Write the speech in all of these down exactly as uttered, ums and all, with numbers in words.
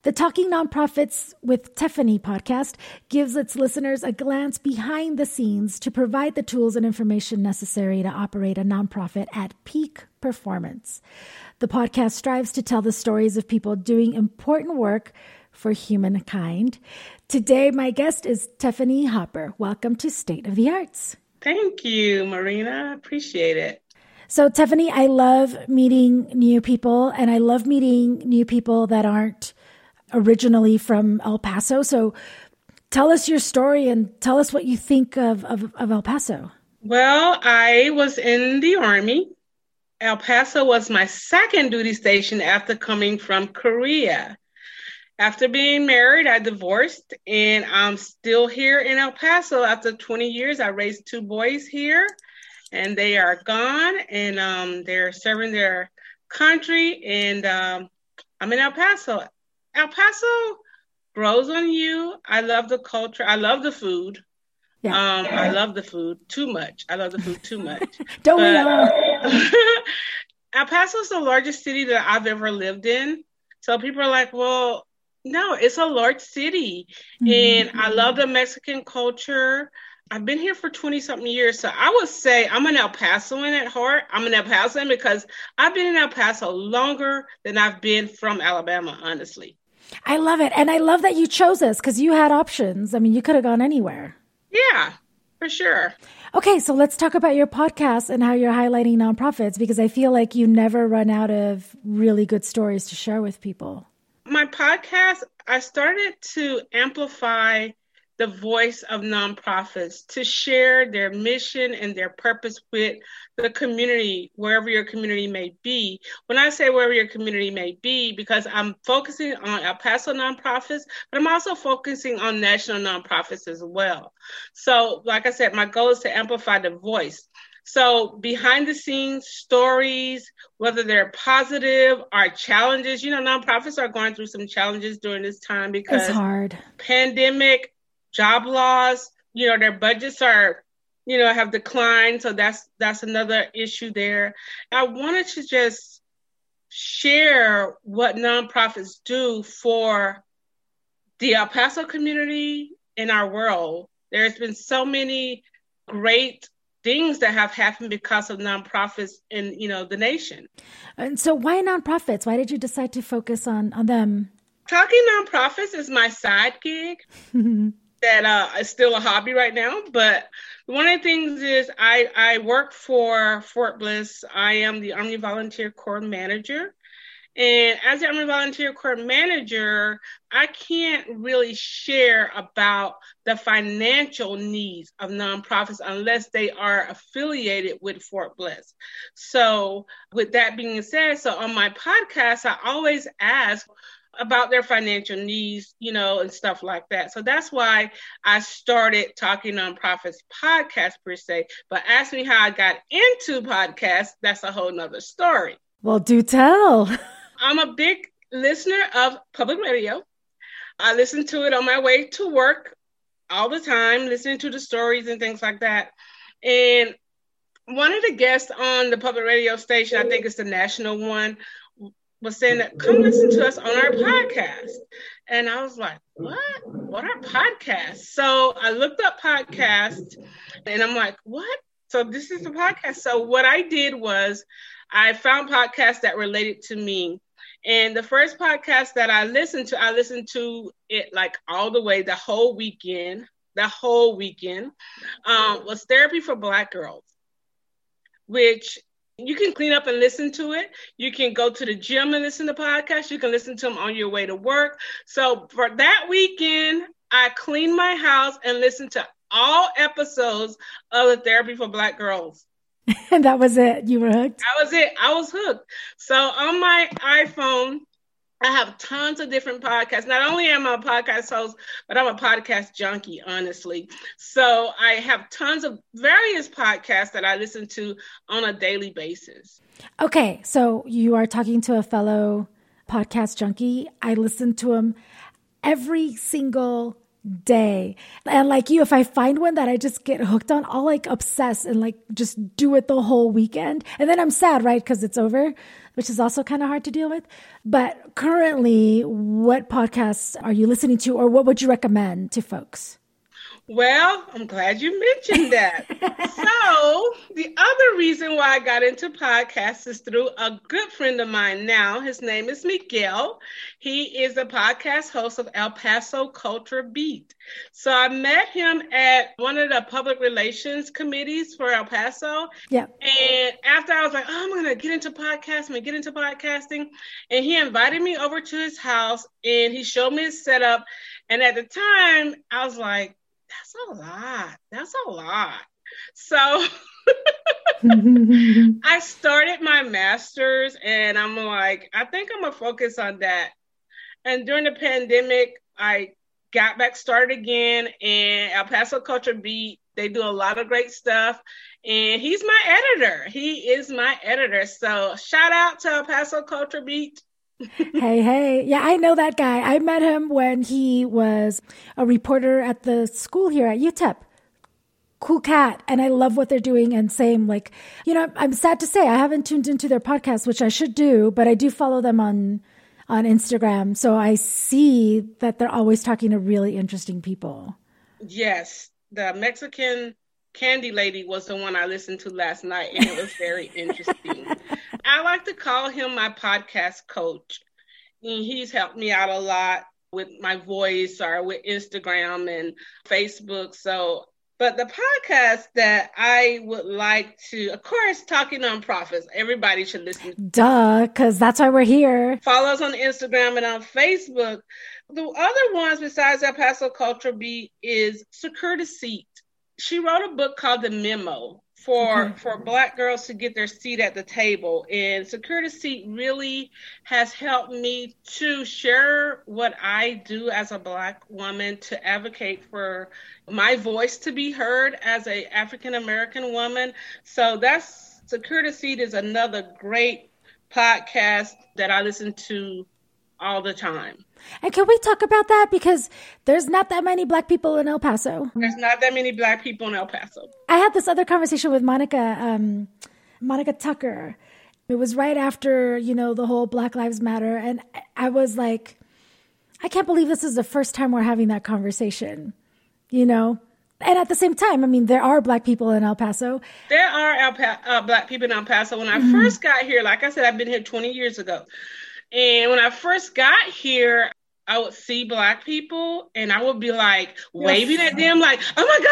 The Talking Nonprofits with Tiffany podcast gives its listeners a glance behind the scenes to provide the tools and information necessary to operate a nonprofit at peak performance. The podcast strives to tell the stories of people doing important work for humankind. Today, my guest is Tiffany Hopper. Welcome to State of the Arts. Thank you, Marina. Appreciate it. So, Tiffany, I love meeting new people, and I love meeting new people that aren't originally from El Paso. So tell us your story and tell us what you think of, of, of El Paso. Well, I was in the Army. El Paso was my second duty station after coming from Korea. After being married, I divorced, and I'm still here in El Paso after twenty years. I raised two boys here, and they are gone, and um, they're serving their country, and um, I'm in El Paso. El Paso grows on you. I love the culture. I love the food. Yeah. Um, I love the food too much. I love the food too much. Don't but, we all? El Paso is the largest city that I've ever lived in. So people are like, well, no, it's a large city. Mm-hmm. And I love the Mexican culture. I've been here for twenty-something years. So I would say I'm an El Pasoan at heart. I'm an El Pasoan because I've been in El Paso longer than I've been from Alabama, honestly. I love it. And I love that you chose us because you had options. I mean, you could have gone anywhere. Yeah, for sure. Okay, so let's talk about your podcast and how you're highlighting nonprofits, because I feel like you never run out of really good stories to share with people. My podcast, I started to amplify the voice of nonprofits, to share their mission and their purpose with the community, wherever your community may be. When I say wherever your community may be, because I'm focusing on El Paso nonprofits, but I'm also focusing on national nonprofits as well. So, like I said, my goal is to amplify the voice. So behind the scenes stories, whether they're positive or challenges, you know, nonprofits are going through some challenges during this time because it's hard. Pandemic, job loss, you know, their budgets are, you know, have declined. So that's that's another issue there. I wanted to just share what nonprofits do for the El Paso community in our world. There's been so many great things that have happened because of nonprofits in, you know, the nation. And so why nonprofits? Why did you decide to focus on, on them? Talking nonprofits is my side gig. That uh, is still a hobby right now. But one of the things is I, I work for Fort Bliss. I am the Army Volunteer Corps manager. And as the Army Volunteer Corps manager, I can't really share about the financial needs of nonprofits unless they are affiliated with Fort Bliss. So with that being said, so on my podcast, I always ask about their financial needs, you know, and stuff like that. So that's why I started Talking Nonprofits podcast per se. But ask me how I got into podcasts, that's a whole nother story. Well, do tell. I'm a big listener of public radio. I listen to it on my way to work all the time, listening to the stories and things like that. And one of the guests on the public radio station, I think it's the national one, was saying that come listen to us on our podcast. And I was like, what? What are podcasts? So I looked up podcasts and I'm like, what? So this is the podcast. So what I did was I found podcasts that related to me. And the first podcast that I listened to, I listened to it like all the way, the whole weekend, the whole weekend, um, was Therapy for Black Girls, which you can clean up and listen to it. You can go to the gym and listen to podcasts. You can listen to them on your way to work. So for that weekend, I cleaned my house and listened to all episodes of the Therapy for Black Girls. And that was it. You were hooked? That was it. I was hooked. So on my iPhone, I have tons of different podcasts. Not only am I a podcast host, but I'm a podcast junkie, honestly. So I have tons of various podcasts that I listen to on a daily basis. Okay. So you are talking to a fellow podcast junkie. I listen to him every single day. And like you, if I find one that I just get hooked on, I'll like obsess and like just do it the whole weekend. And then I'm sad, right? Because it's over, which is also kind of hard to deal with. But currently, what podcasts are you listening to, or what would you recommend to folks? Well, I'm glad you mentioned that. So the other reason why I got into podcasts is through a good friend of mine now. His name is Miguel. He is a podcast host of El Paso Culture Beat. So I met him at one of the public relations committees for El Paso. Yeah. And after I was like, oh, I'm going to get into podcasting, I'm going to get into podcasting. And he invited me over to his house and he showed me his setup. And at the time, I was like, that's a lot. That's a lot. So I started my master's and I'm like, I think I'm going to focus on that. And during the pandemic, I got back started again, and El Paso Culture Beat, they do a lot of great stuff. And he's my editor. He is my editor. So shout out to El Paso Culture Beat. Hey, hey. Yeah, I know that guy. I met him when he was a reporter at the school here at U T E P. Cool cat. And I love what they're doing. And same, like, you know, I'm sad to say I haven't tuned into their podcast, which I should do, but I do follow them on, on Instagram. So I see that they're always talking to really interesting people. Yes. The Mexican candy lady was the one I listened to last night, and it was very interesting. I like to call him my podcast coach. And he's helped me out a lot with my voice or with Instagram and Facebook. So, but the podcast that I would like to, of course, Talking Nonprofits, everybody should listen. Duh, because that's why we're here. Follow us on Instagram and on Facebook. The other ones besides El Paso Culture Beat is Secure Seat. She wrote a book called The Memo for, okay. for Black girls to get their seat at the table. And Secure Seat really has helped me to share what I do as a Black woman, to advocate for my voice to be heard as an African-American woman. So that's Secure Seat is another great podcast that I listen to all the time. And can we talk about that? Because there's not that many Black people in El Paso. There's not that many Black people in El Paso. I had this other conversation with Monica, um, Monica Tucker. It was right after, you know, the whole Black Lives Matter. And I was like, I can't believe this is the first time we're having that conversation, you know? And at the same time, I mean, there are Black people in El Paso. There are El pa- uh, Black people in El Paso. When I mm-hmm. first got here, like I said, I've been here twenty years ago. And when I first got here, I would see Black people and I would be like waving yes. at them like, oh my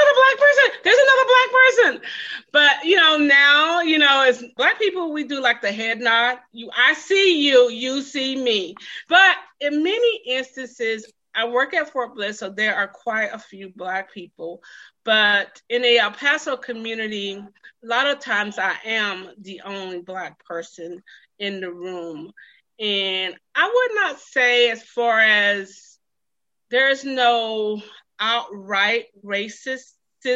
God, there's another Black person. There's another Black person. But, you know, now, you know, as Black people, we do like the head nod. You, I see you, you see me. But in many instances, I work at Fort Bliss, so there are quite a few Black people. But in the El Paso community, a lot of times I am the only Black person in the room. And I would not say as far as there's no outright racism,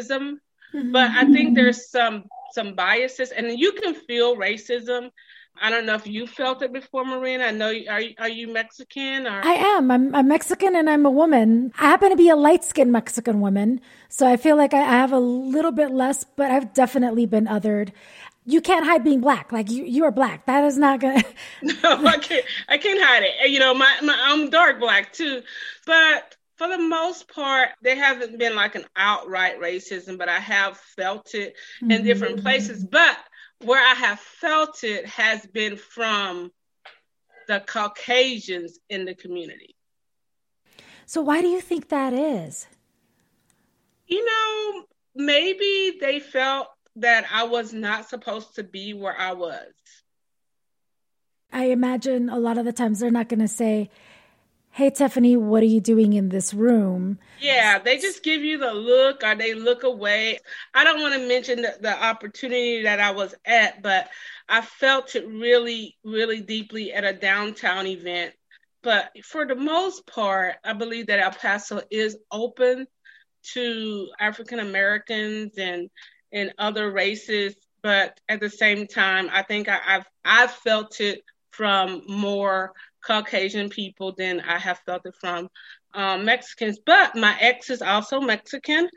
mm-hmm. but I think there's some some biases, and you can feel racism. I don't know if you felt it before, Marina. I know, you, are, are you Mexican? Or? I am. I'm, I'm Mexican and I'm a woman. I happen to be a light-skinned Mexican woman, so I feel like I, I have a little bit less, but I've definitely been othered. You can't hide being Black. Like you, you are Black. That is not gonna. No, I can't. I can't hide it. You know, my, my I'm dark Black too, but for the most part, there hasn't been like an outright racism, but I have felt it mm-hmm. in different places. But where I have felt it has been from the Caucasians in the community. So why do you think that is? You know, maybe they felt that I was not supposed to be where I was. I imagine a lot of the times they're not going to say, hey, Tiffany, what are you doing in this room? Yeah, they just give you the look or they look away. I don't want to mention the, the opportunity that I was at, but I felt it really, really deeply at a downtown event. But for the most part, I believe that El Paso is open to African Americans and and other races, but at the same time, I think I, I've I've felt it from more Caucasian people than I have felt it from um, Mexicans. But my ex is also Mexican,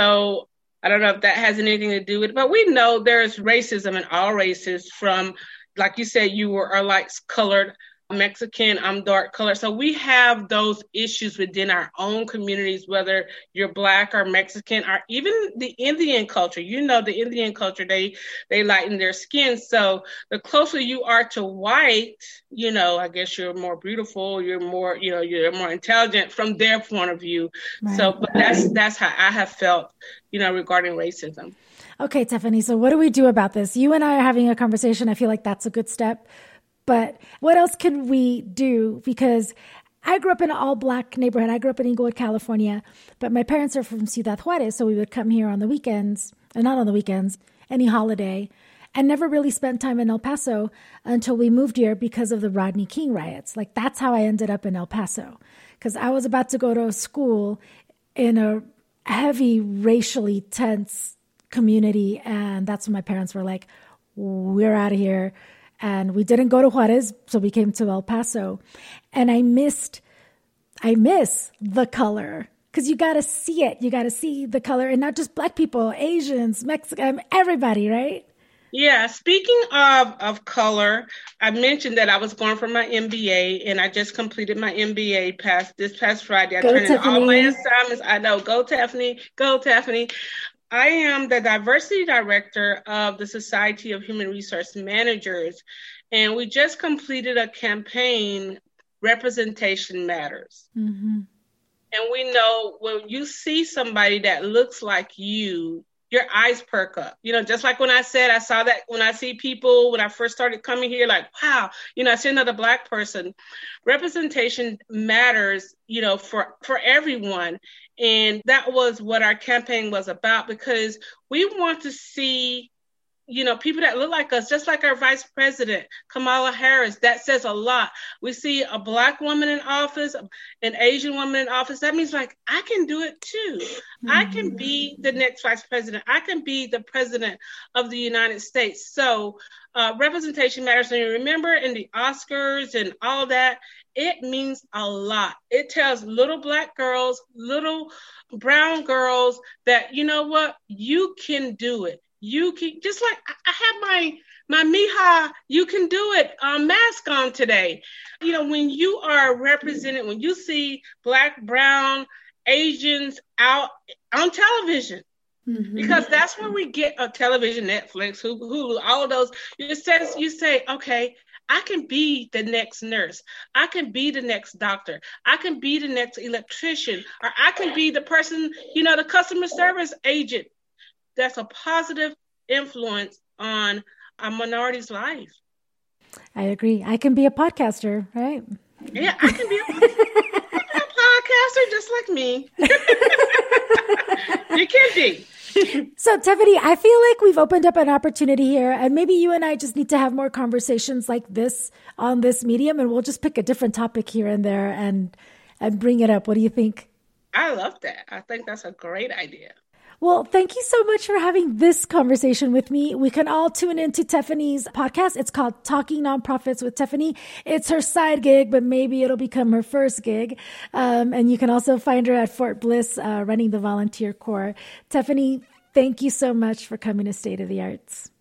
so I don't know if that has anything to do with it. But we know there's racism in all races. From, like you said, you were are like colored. Mexican, I'm dark color. So we have those issues within our own communities, whether you're Black or Mexican, or even the Indian culture. You know, the Indian culture, they they lighten their skin. So the closer you are to white, you know, I guess you're more beautiful, you're more, you know, you're more intelligent from their point of view. Right. So but that's that's how I have felt, you know, regarding racism. Okay, Tiffany, so what do we do about this? You and I are having a conversation. I feel like that's a good step. But what else can we do? Because I grew up in an all-Black neighborhood. I grew up in Inglewood, California, but my parents are from Ciudad Juarez, so we would come here on the weekends, and not on the weekends, any holiday, and never really spent time in El Paso until we moved here because of the Rodney King riots. Like, that's how I ended up in El Paso, because I was about to go to school in a heavy, racially tense community, and that's when my parents were like, we're out of here. And we didn't go to Juarez, so we came to El Paso. And I missed, I miss the color. Because you got to see it. You got to see the color. And not just Black people, Asians, Mexican, everybody, right? Yeah. Speaking of, of color, I mentioned that I was going for my M B A, and I just completed my M B A past this past Friday. I go turned in all my Tiffany. assignments. I know. Go, Tiffany. Go, Tiffany. I am the diversity director of the Society of Human Resource Managers, and we just completed a campaign, Representation Matters. Mm-hmm. And we know when you see somebody that looks like you, your eyes perk up. You know, just like when I said, I saw that when I see people, when I first started coming here, like, wow, you know, I see another Black person. Representation matters, you know, for, for everyone. And that was what our campaign was about, because we want to see, you know, people that look like us, just like our Vice President, Kamala Harris. That says a lot. We see a Black woman in office, an Asian woman in office. That means, like, I can do it too. Mm-hmm. I can be the next Vice President. I can be the President of the United States. So uh, representation matters. And remember, in the Oscars and all that, it means a lot. It tells little Black girls, little brown girls that, you know what, you can do it. You can, just like I have my my Mija, you can do it um, mask on today. You know, when you are represented, when you see Black, brown, Asians out on television, mm-hmm. because that's where we get a television, Netflix, Hulu, all of those. You says you say, okay, I can be the next nurse. I can be the next doctor. I can be the next electrician, or I can be the person, you know, the customer service agent. That's a positive influence on a minority's life. I agree. I can be a podcaster, right? Yeah, I can be a, a podcaster just like me. You can be. So, Tiffany, I feel like we've opened up an opportunity here, and maybe you and I just need to have more conversations like this on this medium, and we'll just pick a different topic here and there and and bring it up. What do you think? I love that. I think that's a great idea. Well, thank you so much for having this conversation with me. We can all tune into Tiffany's podcast. It's called Talking Nonprofits with Tiffany. It's her side gig, but maybe it'll become her first gig. Um, and you can also find her at Fort Bliss, uh, running the volunteer corps. Tiffany, thank you so much for coming to State of the Arts.